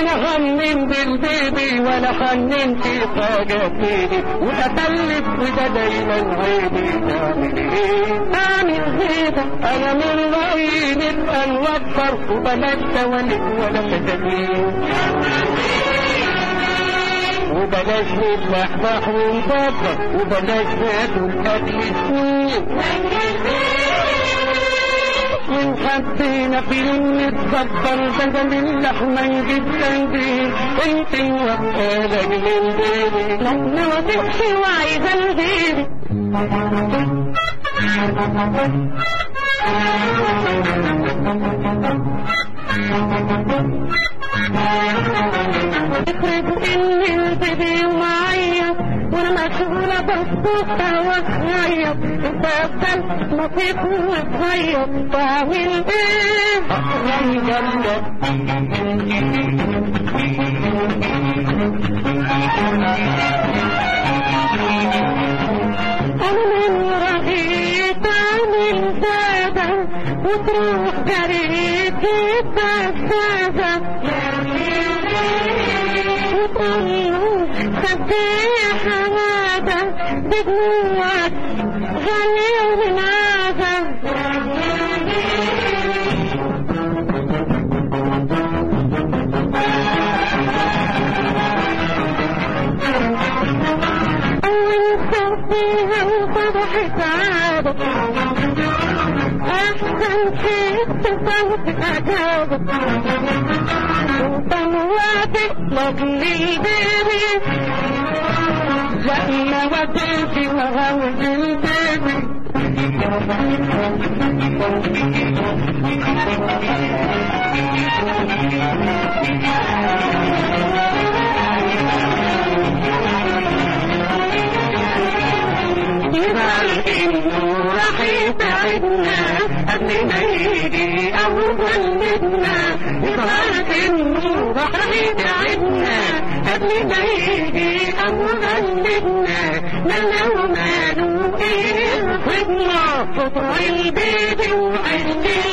انا غنم بالبيبي ولا خنمت حاجة فيني واتلف وده دايما عيبي. تعمل ايه اعمل كده انا من رأيي نبقى نوفر وبلاش توالد ولا فتاتين وبلاش نتلحلح ونفكر وبلاش ناكل اكل سنين ونحبينا في نتكبر بدل اللحمة نجيب تنبيه انت وقالك من بيبي لما وتحشي وعايزة البيبي افرض ان البيبي معايا وانا مشغولة بصوتها وعيط وتفضل نصيب وتغير تعمل ايه اقرم جنة انا من رغيت عامل زادة وتروح جريت الدزازة وتقول سبيح حمادة بدموعك غني ومن عادة أول صوتيها وصبحت عادة أحسن شيء تصوت أجابك وطلعتك لطلي بيبي لما وديتي وغوز البيبي يظهر انه راح يساعدنا قبل ما يجي اول مدنا يظهر انه راح يساعدنا قبل ما يجي اول مدنا ماله ايه الخدمة قطع البيبي وعشت